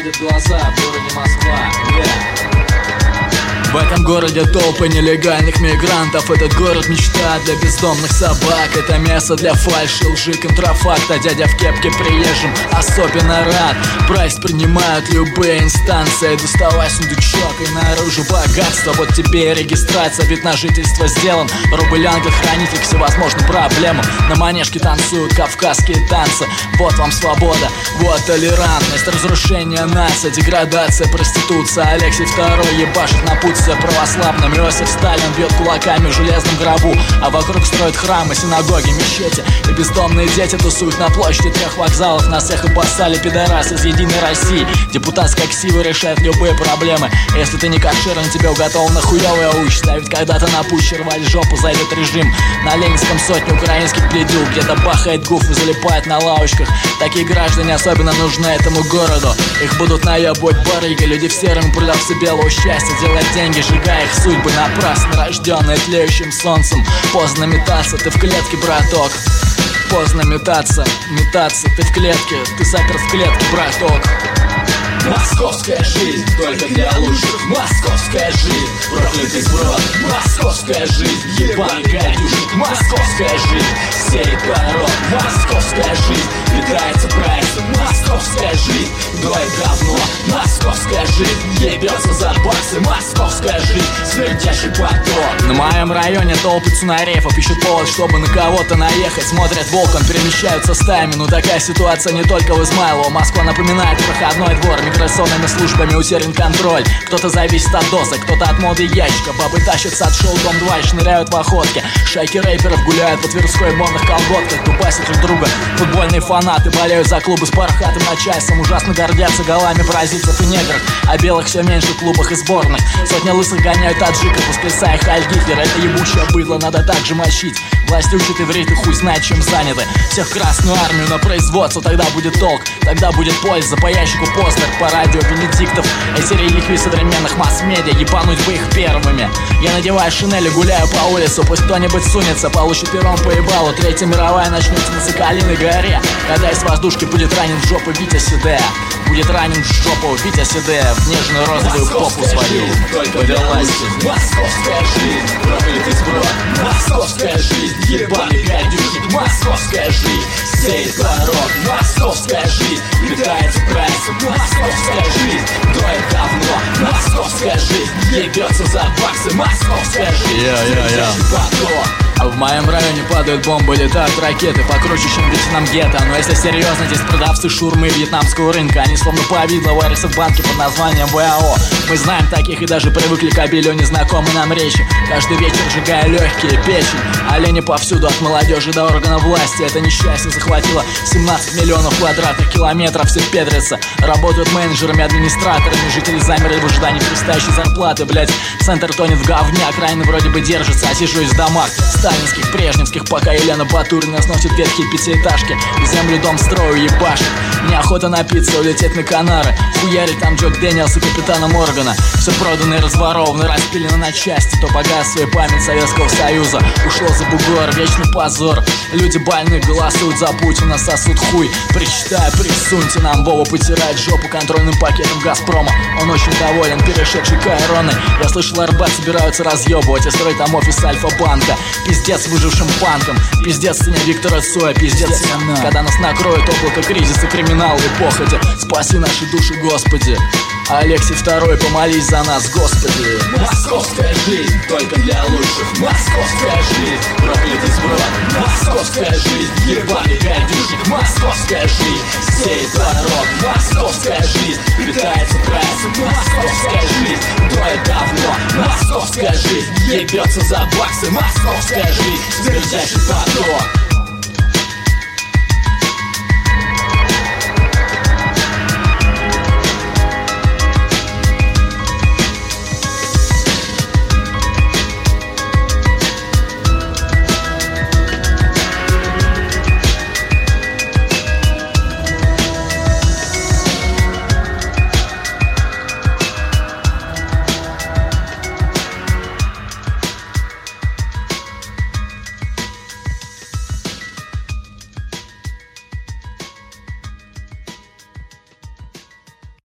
отводят глаза в городе Москва. В этом городе толпы нелегальных мигрантов. Этот город мечта для бездомных собак. Это место для фальши, лжи, контрафакта. Дядя в кепке приезжим особенно рад. Прайс принимают любые инстанции. Доставай сундучок и наружу богатство. Вот тебе и регистрация, вид на жительство сделан. Рубль ангел-хранитель к всевозможным проблемам. На манежке танцуют кавказские танцы. Вот вам свобода, вот толерантность. Разрушение нации, деградация, проституция. Алексей II ебашит на путь православным. Иосиф Сталин бьет кулаками в железном гробу, а вокруг строят храмы, синагоги, мечети. И бездомные дети тусуют на площади 3 вокзалов. Нас всех обоссали пидорасы из Единой России. Депутатская ксива решает любые проблемы. Если ты не кошерен, тебе уготована хуёвая участь. А ведь когда-то на пуще рвали жопу, зайдет режим. На Ленинском сотне украинских пледюк. Где-то бахает гуф и залипает на лавочках. Такие граждане особенно нужны этому городу. Их будут наебывать барыги. Люди в сером, продавцы белого счастья. Делать деньги, сжигая их судьбы напрасно, рожденные тлеющим солнцем. Поздно метаться, ты в клетке, браток. Поздно метаться, ты в клетке. Ты запер в клетке, браток. Московская жизнь только для лучших. Московская жизнь, проклятый сброд. Московская жизнь, ебаный гадюшник. Московская жизнь, сеет порог. Московская жизнь, питается прайсом. Московская жизнь, доит говно. Московская жизнь, ебется за баксы. Московская жизнь, смердящий поток. На моем районе толпы цунареев ищут повод, чтобы на кого-то наехать. Смотрят волком, перемещаются стаями. Но такая ситуация не только в Измайлово. Москва напоминает проходной двор. Миграционными службами утерян контроль. Кто-то зависит от досок, кто-то от моды ящика. Бабы тащатся от шоу Дом 2 и шныряют в охотке. Шайки рэперов гуляют по Тверской в модных колготках. Дубасят друг друга футбольные фанаты. Болеют за клубы с пархатым начальством. Ужасно гордятся голами бразильцев и негров. А белых все меньше в клубах и сборных. Сотни лысых гоняют таджиков, восклицая Хайль Гитлер. Это ебучее быдло, надо так же мочить. Власть учит иврит и хуй знает, чем заняты. Всех в Красную армию на производство. Тогда будет толк, тогда будет польза. По ящику Познер, по радио Венедиктов. Эти реликвии современных масс-медиа. Ебануть бы их первыми. Я надеваю шинель и гуляю по улице. Пусть кто-нибудь сунется, получит пером по ебалу. Третья мировая начнется на Соколиной горе. Когда из воздушки будет ранен в жопу Витя Сидея. Будет ранен в жопу Витя Сидея. В нежную розовую попу свою повелась. Московская жизнь, проклятый сброд. Московская жизнь, ебаный гадюшник. Московская жизнь, сеет порог. Московская жизнь, питается прайсом. Московская жизнь, доит говно. Московская жизнь, ебется за баксы. Московская жизнь, смердящий поток. А в моем районе падают бомбы, летают ракеты покруче, чем в ледяном гетто. Но если серьезно, здесь продавцы шурмы вьетнамского рынка. Они словно повидло варятся в банке под названием ВАО. Мы знаем таких и даже привыкли к обилию незнакомой нам речи. Каждый вечер сжигая легкие, печень. Олени повсюду, от молодежи до органов власти. Это несчастье захватило 17 миллионов квадратных километров. Все педрятся, работают менеджерами, администраторами. Жители замерли в ожидании предстоящей зарплаты. Блять, центр тонет в говне, окраины вроде бы держатся. А сижусь в домах сталинских, брежневских, пока Елена Батурина сносит ветхие пятиэтажки. И землю дом строю ебашит. Мне охота напиться, улететь на Канары. Хуярить там Джок Дэниелс и Капитана Моргана. Все продано и разворовано, распилено на части. То погас свою память Советского Союза. Ушло за бугор, вечный позор. Люди больные голосуют за Путина, сосут хуй. Причитая, присуньте нам. Вова потирает жопу контрольным пакетом Газпрома. Он очень доволен, перешедший к Айроны. Я слышал, Арбат собираются разъебывать и строить там офис Альфа-банка. Пиздец выжившим панкам. Пиздец цене Виктора Цоя. Пиздец всем, когда нас накроет облако кризиса, криминала и похоти. Спаси наши души, Господи. Алексей II, помолись за нас, Господи. Московская жизнь только для лучших. Московская жизнь, проклятый сброд. Московская жизнь, ебаный гадюшник. Московская жизнь, сеет порог. Московская жизнь, питается прайсом. Московская жизнь, доит говно. Московская жизнь, ебется за баксы. Московская жизнь, смердящий поток.